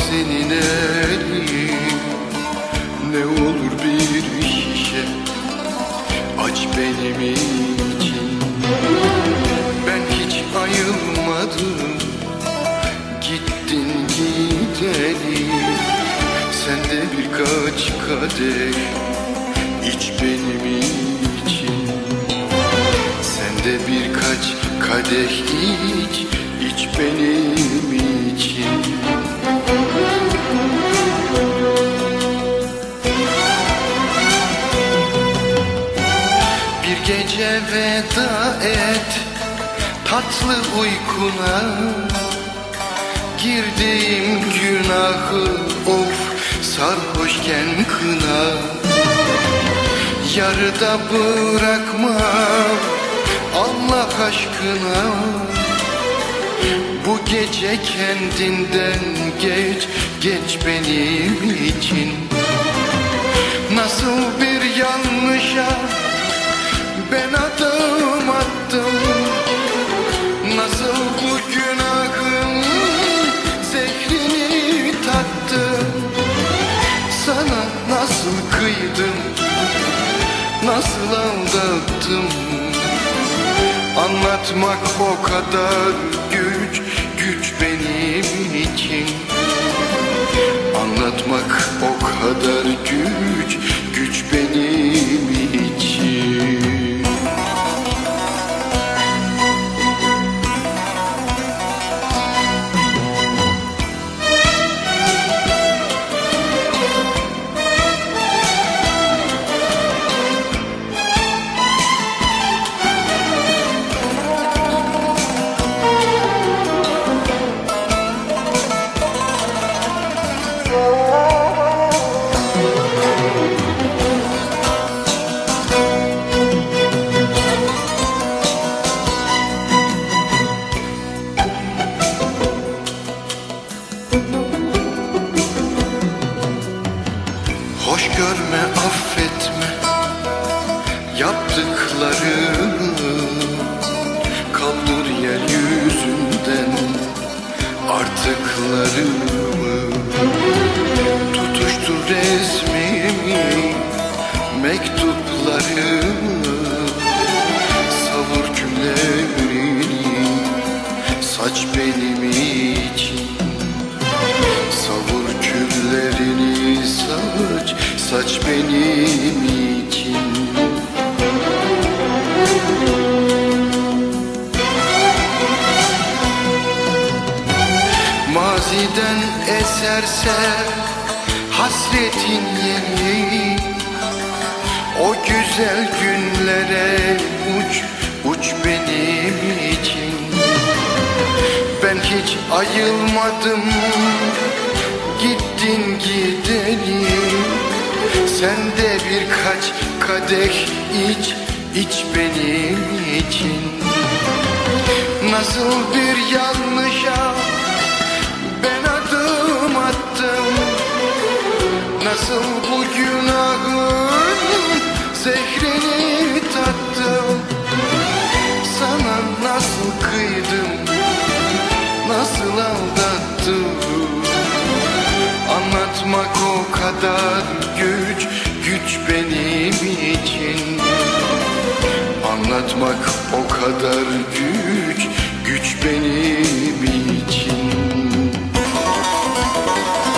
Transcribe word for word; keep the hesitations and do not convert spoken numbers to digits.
senin elin. Ne olur bir şişe aç benim için. Ben hiç ayılmadım, gittin gideli. Sen de birkaç kadeh iç benim için. Sen de birkaç kadeh iç, iç benim için. Bir gece veda et tatlı uykuna. Girdiğim günahı of sarhoşken kına. Yarıda bırakma Allah aşkına. Bu gece kendinden geç, geç benim için. Nasıl bir yanlışa ben adım attım, nasıl bu günahın zehrini tattım. Sana nasıl kıydım, nasıl aldattım. Anlatmak o kadar güç, güç benim için. Anlatmak o kadar güç, güç benim için. Hoş görme, affetme yaptıklarımı. Kaldır yeryüzünden artıklarımı. Tutuştur resmimi, mektuplarımı. Savur küllerini, saç benim için. Savur küllerini, saç, saç benim için. Maziden eserse hasretin yeri. O güzel günlere uç, uç benim için. Ben hiç ayılmadım, gittin gideli. Sen de birkaç kadeh iç, iç benim için. Nasıl bir yanlışa ben adım attım, nasıl bu günahın zehrini tattım. Sana nasıl kıydım, nasıl aldattım. Anlatmak o kadar güç, güç benim için. Anlatmak o kadar güç, güç benim için.